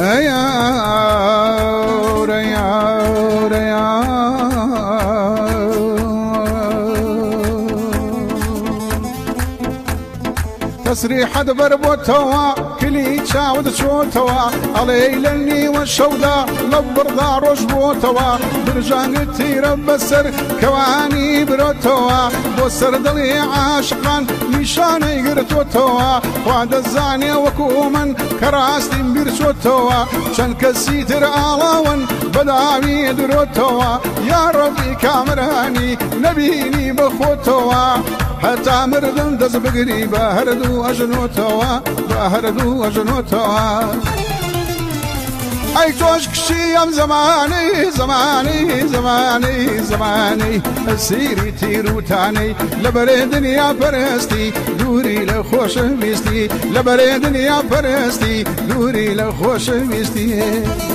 تسريح دبر بوتوا كلي تشاود شوتوا علي لني والشودا لبر داروش بوتوا برجان تير بسر كواني بروتوا بسر دلي عاشقان نشان يقرتوتوا وعد الزاني وكومن كراستين برشوتوا شن كسيتر آلاون بداوي دروتوا يا ربي كامراني نبيني بخوتوا حتى مردم دز بقري بهردو أجنوتوا بهردو أجنوتوا أي توش كشيام زماني زماني زماني زماني سيري تيروتاني لبري دنيا برستي دوري لخوش بيستي لبري دنيا برستي دوري لخوش بيستي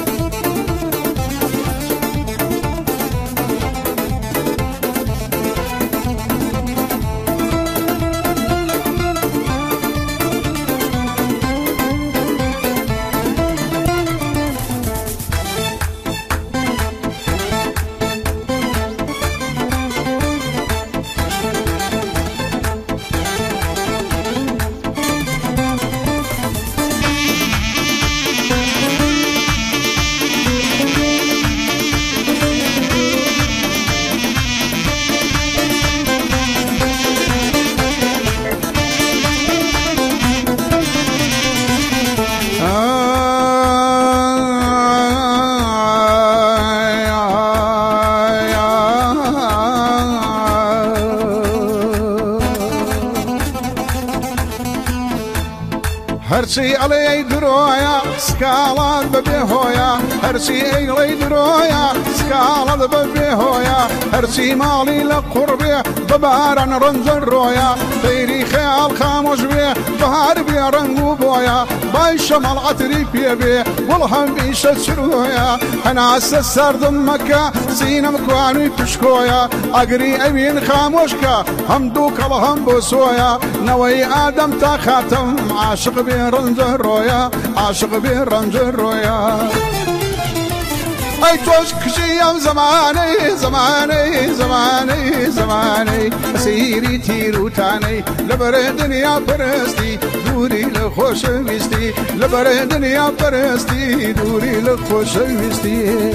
هرشي علي درويا سكالات ببيهويا هرشي علي درويا سكالات ببيهويا هرشي مالي لقربي ببارن رنز الرويا خيري خيال خاموش بيه بهار بيه رنقو بويا باي شمال عطري بيه والهم بيش الشرويا انا اسسر دمكا سينا مكواني تشكويا اقري امين خاموشكا هم دوك الهم بسويا نوي ادم تخاتم عاشق بيه رنز الرويا عاشق بيه رنز الرويا أي توش كشيام زماني زماني زماني زماني سيري تيروتاني لبر دنيا برستي دوري لخوش ويستي لبر دنيا برستي دوري لخوش ويستي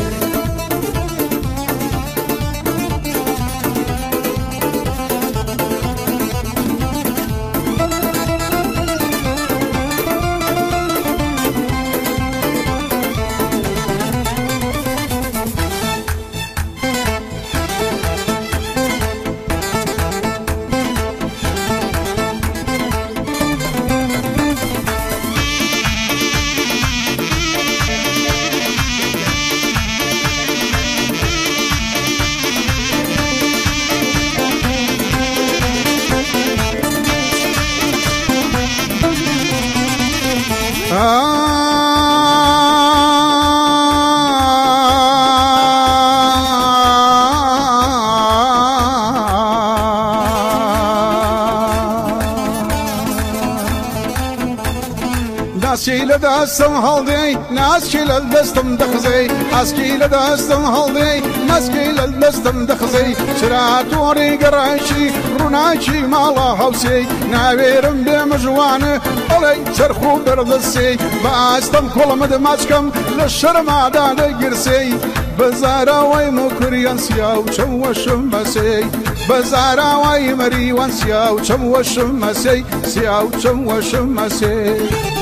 ناسكي لدستم هالدي ناسكي لدستم دخزي اسكي لدستم هالدي ناسكي لدستم دخزي شرات وري قراشي روناشي مالا هوسي نابيرم بمجوانه علي سرخو بردسي باستم كل مدماشكم للشرما دانا قرسي بزارا وي مكريان سياو شوشم مسي بزارا وي مريوان سياو شوشم مسي سياو شوشم مسي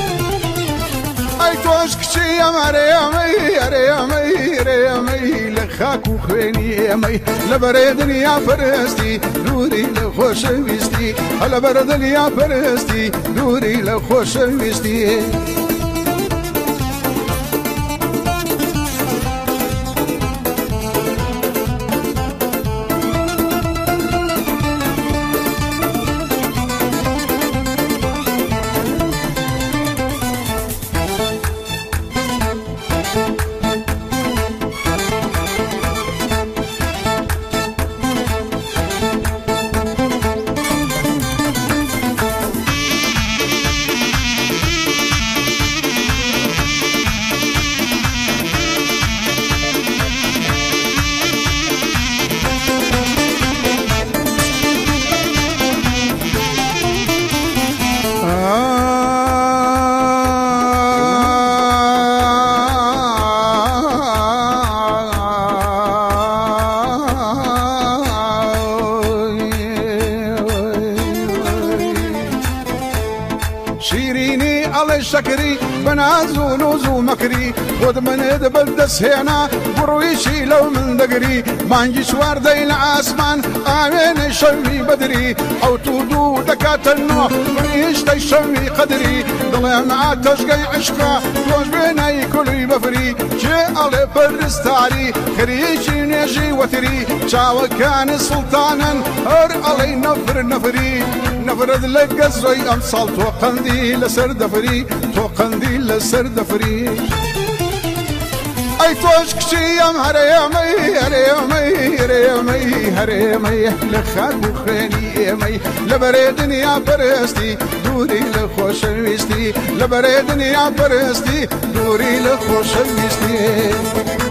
أي توش كشي يا مريمي يا ريمي ريمي لخاك وخويني يا مي لبردني يا فرستي دوري لخوش ويستي لبردني يا فرستي دوري لخوش ويستي شكري بنازو نوزو مكري خذ من دبل دسهنا برويشي لو من دقري ما نجيش وردي العاسمان آمين شمي بدري أو تودو دكات النوح بريش تشمي قدري ضلع مع تشقي عشقه توش بيني كل بفري جي علي برستاري خريجي نجي وتري شاو كان سلطانا هر علي نفر نفري نفرد لك الزي أمصال تو قنديل سر دفري تو قنديل سر دفري أي توش كشيم هريمي هريمي هريمي هريمي لخاكو خيني لبريدني يا برستي دوري لخوش ويستي لبريدني يا برستي دوري لخوش ويستي